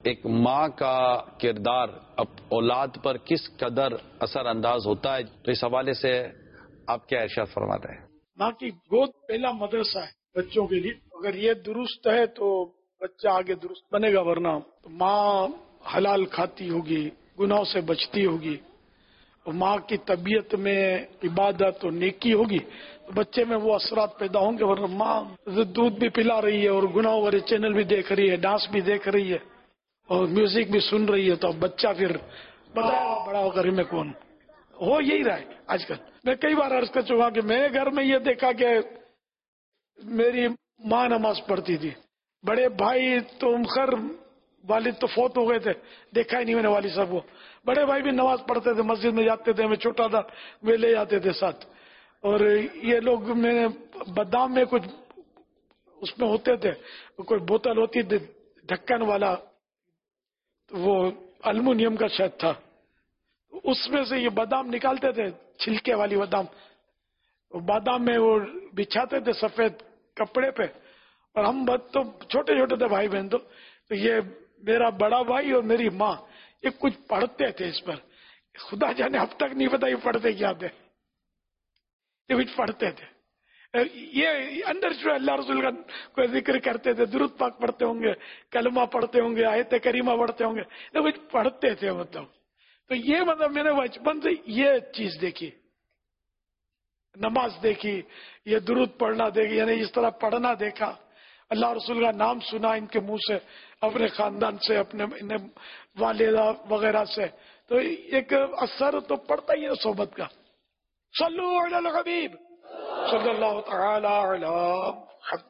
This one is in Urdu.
ایک ماں کا کردار اولاد پر کس قدر اثر انداز ہوتا ہے، تو اس حوالے سے آپ کیا ارشاد فرماتے ہیں؟ ماں کی گود پہلا مدرسہ ہے بچوں کے لیے. اگر یہ درست ہے تو بچہ آگے درست بنے گا، ورنہ تو ماں حلال کھاتی ہوگی، گناہوں سے بچتی ہوگی، اور ماں کی طبیعت میں عبادت اور نیکی ہوگی تو بچے میں وہ اثرات پیدا ہوں گے. ورنہ ماں دودھ بھی پلا رہی ہے اور گناہوں والے چینل بھی دیکھ رہی ہے، ڈانس بھی دیکھ رہی ہے اور میوزک بھی سن رہی ہے، تو بچہ پھر بتائے گا بڑا ہو کر میں کون ہو. یہی رہا ہے آج کل. میں کئی بار عرض کر چکا کہ میں گھر میں یہ دیکھا کہ میری ماں نماز پڑھتی تھی، بڑے بھائی تو خیر والد تو فوت ہو گئے تھے، دیکھا ہی نہیں میں نے والد صاحب کو. بڑے بھائی بھی نماز پڑھتے تھے، مسجد میں جاتے تھے، میں چھوٹا تھا وہ لے جاتے تھے ساتھ. اور یہ لوگ میں نے بادام میں کچھ اس میں ہوتے تھے، کوئی بوتل ہوتی تھی ڈھکن والا، وہ المونیم کا شاید تھا، اس میں سے یہ بادام نکالتے تھے، چھلکے والی بادام. بادام میں وہ بچھاتے تھے سفید کپڑے پہ، اور ہم تو چھوٹے چھوٹے تھے بھائی بہن. تو یہ میرا بڑا بھائی اور میری ماں یہ کچھ پڑھتے تھے اس پر. خدا جانے اب تک نہیں پتا یہ پڑھتے کیا تھے، یہ کچھ پڑھتے تھے. یہ اندر جو اللہ رسول کا کوئی ذکر کرتے تھے، درود پاک پڑھتے ہوں گے، کلمہ پڑھتے ہوں گے، آیت کریمہ پڑھتے ہوں گے، یہ کچھ پڑھتے تھے مطلب. تو یہ مطلب میں نے بچپن سے یہ چیز دیکھی، نماز دیکھی، یہ درود پڑھنا دیکھی، یعنی اس طرح پڑھنا دیکھا، اللہ رسول کا نام سنا ان کے منہ سے، اپنے خاندان سے، اپنے والدہ وغیرہ سے. تو ایک اثر تو پڑتا ہی ہے صحبت کا. صلو علی الحبیب صلی اللہ تعالی علی محمد.